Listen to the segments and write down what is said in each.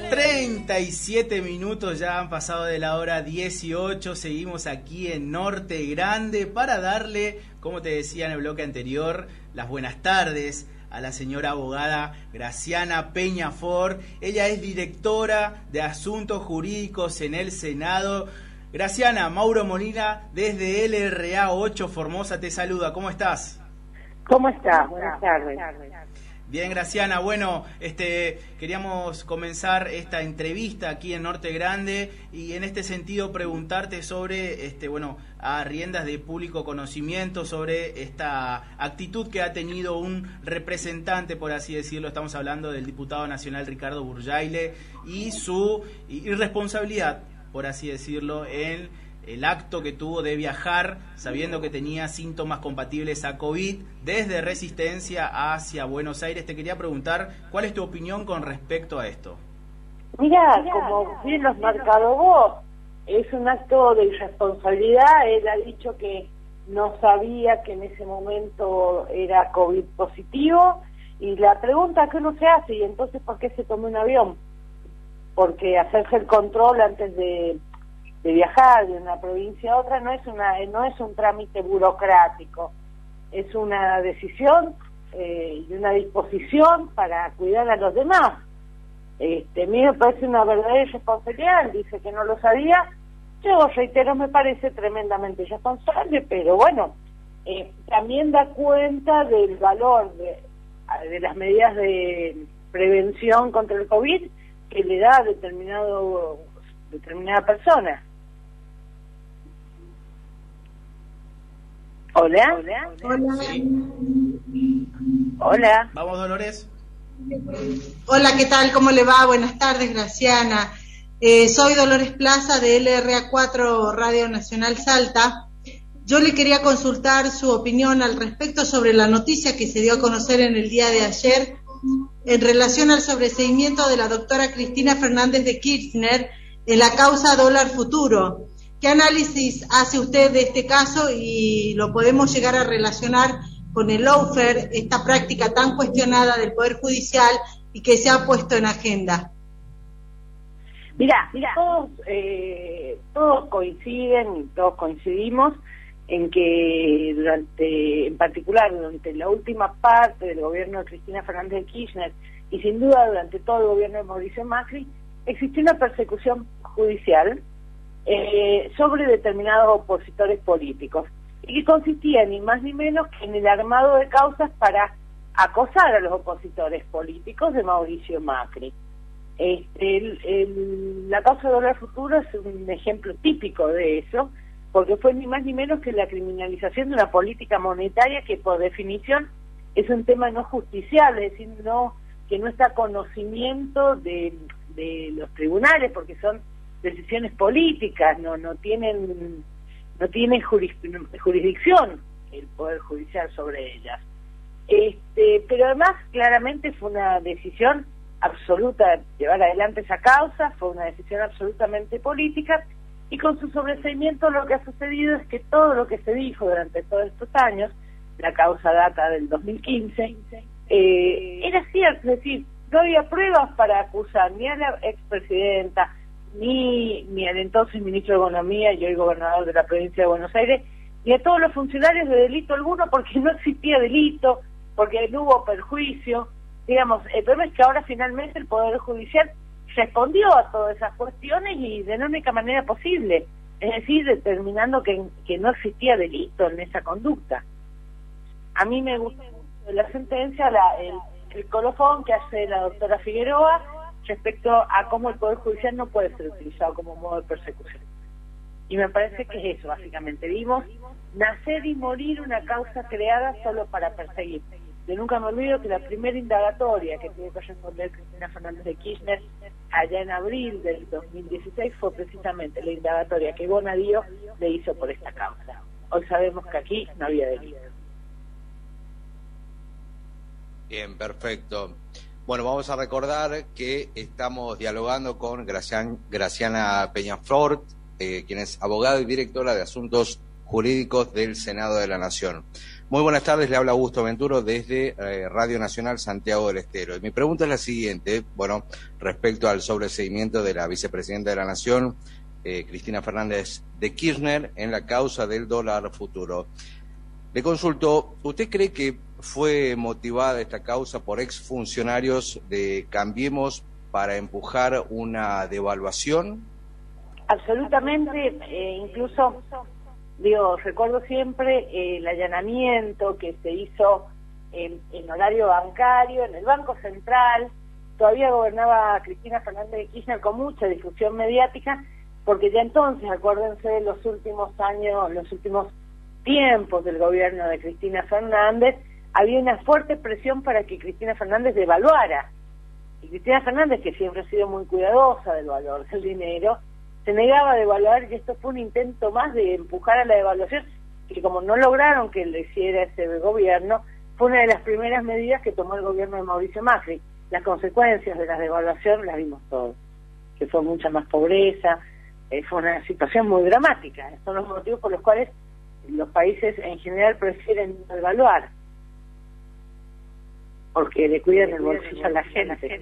37 minutos ya han pasado de la hora 18, seguimos aquí en Norte Grande para darle, como te decía en el bloque anterior, las buenas tardes a la señora abogada Graciana Peñafort. Ella es directora de Asuntos Jurídicos en el Senado. Graciana, Mauro Molina desde LRA 8 Formosa te saluda, ¿cómo estás? ¿Cómo estás? Buenas tardes. Bien, Graciana, bueno, queríamos comenzar esta entrevista aquí en Norte Grande y en este sentido preguntarte sobre, a riendas de público conocimiento, sobre esta actitud que ha tenido un representante, por así decirlo, estamos hablando del diputado nacional Ricardo Burjaile y su irresponsabilidad, por así decirlo, en el acto que tuvo de viajar sabiendo que tenía síntomas compatibles a COVID desde Resistencia hacia Buenos Aires. Te quería preguntar, ¿cuál es tu opinión con respecto a esto? Mira, como bien lo has marcado vos, es un acto de irresponsabilidad. Él ha dicho que no sabía que en ese momento era COVID positivo, y la pregunta que uno se hace, ¿y entonces por qué se tomó un avión? Porque hacerse el control antes de viajar de una provincia a otra no es un trámite burocrático, es una decisión y una disposición para cuidar a los demás. A mí me parece una verdadera irresponsabilidad. Él dice que no lo sabía. Yo reitero, me parece tremendamente irresponsable, pero bueno, también da cuenta del valor de las medidas de prevención contra el COVID que le da a determinada persona. Hola. Sí. Hola. Vamos, Dolores. Hola, ¿qué tal? ¿Cómo le va? Buenas tardes, Graciana. Soy Dolores Plaza de LRA 4 Radio Nacional Salta. Yo le quería consultar su opinión al respecto sobre la noticia que se dio a conocer en el día de ayer en relación al sobreseimiento de la doctora Cristina Fernández de Kirchner en la causa Dólar Futuro. ¿Qué análisis hace usted de este caso y lo podemos llegar a relacionar con el lawfare, esta práctica tan cuestionada del Poder Judicial y que se ha puesto en agenda? Mira, todos coinciden, todos coincidimos en que en particular durante la última parte del gobierno de Cristina Fernández de Kirchner y sin duda durante todo el gobierno de Mauricio Macri, existió una persecución judicial sobre determinados opositores políticos, y que consistía ni más ni menos que en el armado de causas para acosar a los opositores políticos de Mauricio Macri. La causa de Dólar Futuro es un ejemplo típico de eso, porque fue ni más ni menos que la criminalización de una política monetaria que por definición es un tema no justiciable, es decir, que no está a conocimiento de los tribunales, porque son decisiones políticas, no tienen jurisdicción el Poder Judicial sobre ellas. Pero además claramente fue una decisión absoluta llevar adelante esa causa, fue una decisión absolutamente política, y con su sobreseimiento lo que ha sucedido es que todo lo que se dijo durante todos estos años, la causa data del 2015, era cierto, es decir, no había pruebas para acusar ni a la expresidenta, ni al entonces ministro de Economía y hoy gobernador de la provincia de Buenos Aires, ni a todos los funcionarios de delito alguno, porque no existía delito, porque no hubo perjuicio. Digamos, el problema es que ahora finalmente el Poder Judicial respondió a todas esas cuestiones y de la única manera posible, es decir, determinando que no existía delito en esa conducta. A mí me gusta mucho la sentencia, el colofón que hace la doctora Figueroa respecto a cómo el Poder Judicial no puede ser utilizado como modo de persecución. Y me parece que es eso, básicamente. Vimos nacer y morir una causa creada solo para perseguir. Yo nunca me olvido que la primera indagatoria que tuvo que responder Cristina Fernández de Kirchner allá en abril del 2016 fue precisamente la indagatoria que Bonadío le hizo por esta causa. Hoy sabemos que aquí no había delito. Bien, perfecto. Bueno, vamos a recordar que estamos dialogando con Graciana Peñafort, quien es abogada y directora de Asuntos Jurídicos del Senado de la Nación. Muy buenas tardes, le habla Augusto Venturo desde Radio Nacional Santiago del Estero. Y mi pregunta es la siguiente, respecto al sobreseimiento de la vicepresidenta de la Nación, Cristina Fernández de Kirchner, en la causa del dólar futuro. Le consulto, ¿usted cree que fue motivada esta causa por exfuncionarios de Cambiemos para empujar una devaluación? Absolutamente, incluso, recuerdo siempre el allanamiento que se hizo en horario bancario, en el Banco Central. Todavía gobernaba Cristina Fernández de Kirchner con mucha difusión mediática, porque ya entonces, acuérdense de los últimos años, los últimos tiempos del gobierno de Cristina Fernández, había una fuerte presión para que Cristina Fernández devaluara. Y Cristina Fernández, que siempre ha sido muy cuidadosa del valor del dinero, se negaba a devaluar, y esto fue un intento más de empujar a la devaluación, que como no lograron que lo hiciera ese gobierno, fue una de las primeras medidas que tomó el gobierno de Mauricio Macri. Las consecuencias de la devaluación las vimos todos, que fue mucha más pobreza, fue una situación muy dramática. Son los motivos por los cuales los países en general prefieren devaluar, porque le cuidan el bolsillo a la gente.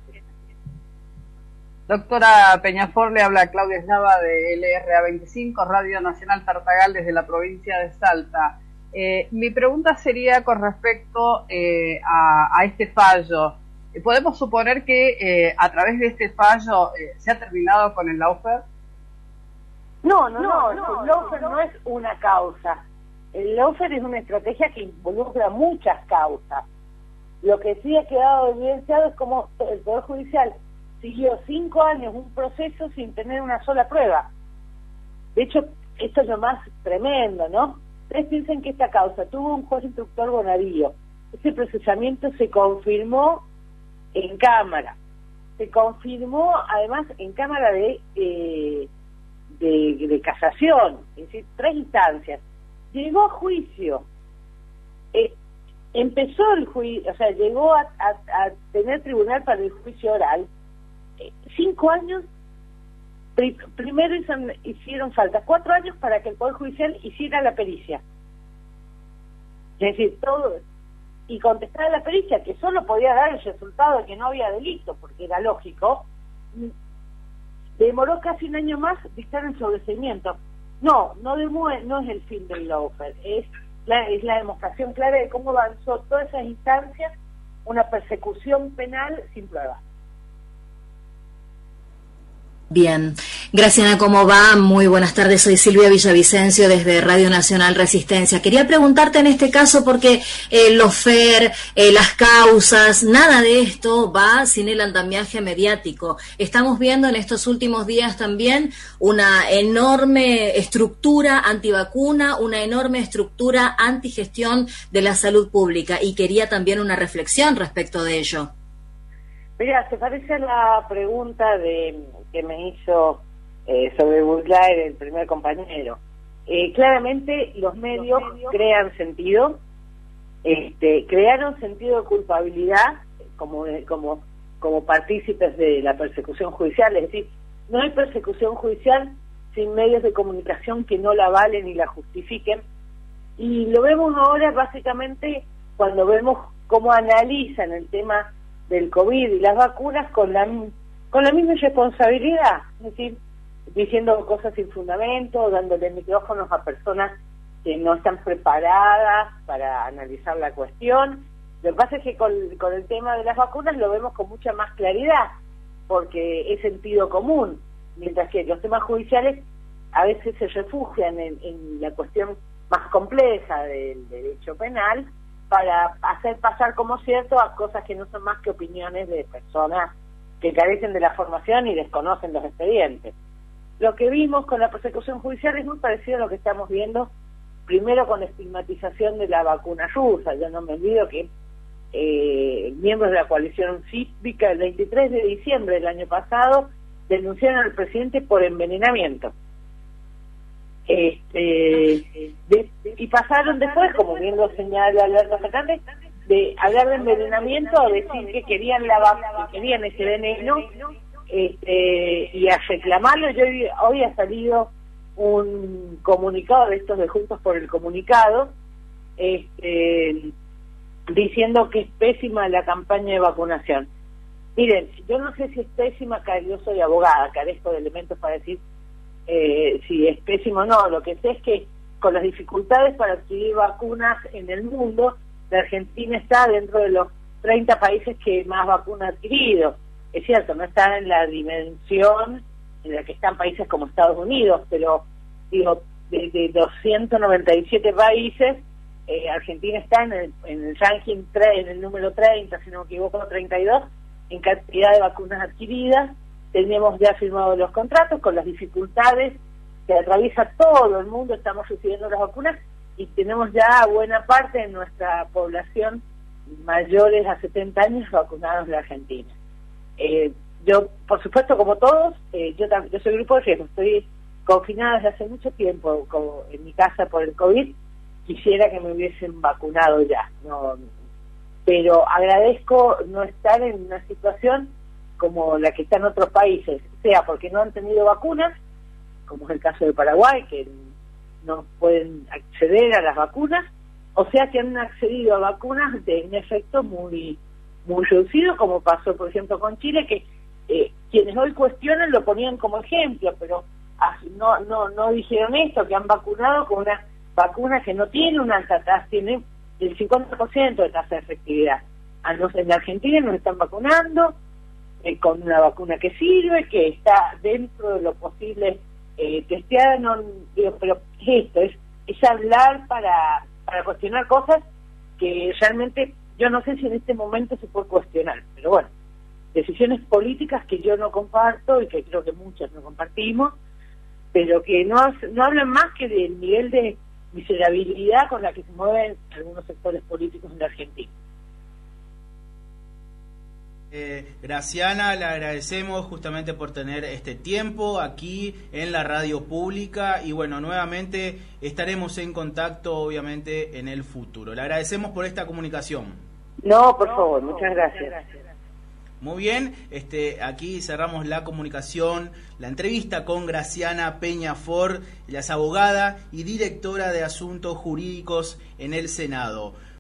Doctora Peñafort, le habla Claudia Eslava de LRA 25, Radio Nacional Tartagal, desde la provincia de Salta. Mi pregunta sería con respecto a este fallo. ¿Podemos suponer que a través de este fallo se ha terminado con el lawfare? No, el lawfare no es una causa. El lawfare es una estrategia que involucra muchas causas. Lo que sí ha quedado evidenciado es cómo el Poder Judicial siguió 5 años un proceso sin tener una sola prueba. De hecho, esto es lo más tremendo, ¿no? Ustedes piensan que esta causa tuvo un juez instructor Bonadío. Ese procesamiento se confirmó en Cámara. Se confirmó, además, en Cámara de casación, es decir, 3 instancias. Llegó a juicio. Empezó el juicio, o sea, llegó a tener tribunal para el juicio oral. 5 años, primero hicieron falta 4 años para que el Poder Judicial hiciera la pericia. Es decir, todo, y contestar a la pericia, que solo podía dar el resultado de que no había delito, porque era lógico. Demoró casi 1 año más dictar el sobreseimiento. No es el fin del lawfare, es la demostración clara de cómo avanzó todas esas instancias, una persecución penal sin pruebas. Bien, Graciana, ¿cómo va? Muy buenas tardes, soy Silvia Villavicencio desde Radio Nacional Resistencia. Quería preguntarte en este caso porque los FER, las causas, nada de esto va sin el andamiaje mediático. Estamos viendo en estos últimos días también una enorme estructura antivacuna, una enorme estructura antigestión de la salud pública, y quería también una reflexión respecto de ello. Mira, se parece a la pregunta que me hizo sobre Burlaer, el primer compañero. Claramente los medios crean sentido, crearon sentido de culpabilidad como partícipes de la persecución judicial. Es decir, no hay persecución judicial sin medios de comunicación que no la avalen y la justifiquen. Y lo vemos ahora básicamente cuando vemos cómo analizan el tema del COVID y las vacunas con la misma irresponsabilidad, es decir, diciendo cosas sin fundamento, dándole micrófonos a personas que no están preparadas para analizar la cuestión. Lo que pasa es que con el tema de las vacunas lo vemos con mucha más claridad, porque es sentido común, mientras que los temas judiciales a veces se refugian en la cuestión más compleja del derecho penal, para hacer pasar como cierto a cosas que no son más que opiniones de personas que carecen de la formación y desconocen los expedientes. Lo que vimos con la persecución judicial es muy parecido a lo que estamos viendo primero con la estigmatización de la vacuna rusa. Yo no me olvido que miembros de la coalición cívica el 23 de diciembre del año pasado denunciaron al presidente por envenenamiento. Y pasaron después, como bien lo señala Alberto Fernández, de hablar de envenenamiento a decir que querían ese veneno, y a reclamarlo. Hoy ha salido un comunicado de estos de Juntos por el Comunicado, diciendo que es pésima la campaña de vacunación. Miren, yo no sé si es pésima, yo soy abogada, carezco de elementos para decir si es pésimo o no. Lo que sé es que con las dificultades para adquirir vacunas en el mundo, la Argentina está dentro de los 30 países que más vacunas ha adquirido. Es cierto, no está en la dimensión en la que están países como Estados Unidos, pero digo, de 297 países, Argentina está en el ranking 3, en el número 30, si no me equivoco, 32, en cantidad de vacunas adquiridas. Tenemos ya firmados los contratos con las dificultades que atraviesa todo el mundo, estamos recibiendo las vacunas y tenemos ya buena parte de nuestra población mayores a 70 años vacunados en la Argentina. Yo, por supuesto, como todos, yo soy grupo de riesgo, estoy confinada desde hace mucho tiempo en mi casa por el COVID. Quisiera que me hubiesen vacunado ya, no, pero agradezco no estar en una situación como la que está en otros países, sea porque no han tenido vacunas, como es el caso de Paraguay, que no pueden acceder a las vacunas, o sea que han accedido a vacunas de un efecto muy reducido, como pasó por ejemplo con Chile, que quienes hoy cuestionan lo ponían como ejemplo, pero no dijeron esto, que han vacunado con una vacuna que no tiene una alta tasa, tiene el 50% de tasa de efectividad. En la Argentina nos están vacunando con una vacuna que sirve, que está dentro de lo posible testeada. No digo, pero esto es hablar para cuestionar cosas que realmente yo no sé si en este momento se puede cuestionar, pero bueno, decisiones políticas que yo no comparto y que creo que muchas no compartimos, pero que no hablan más que del nivel de miserabilidad con la que se mueven algunos sectores políticos en la Argentina. Graciana, le agradecemos justamente por tener este tiempo aquí en la radio pública y bueno, nuevamente estaremos en contacto obviamente en el futuro. Le agradecemos por esta comunicación. No, por favor, muchas gracias. Muy bien, aquí cerramos la comunicación, la entrevista con Graciana Peñafort, ella es abogada y directora de Asuntos Jurídicos en el Senado.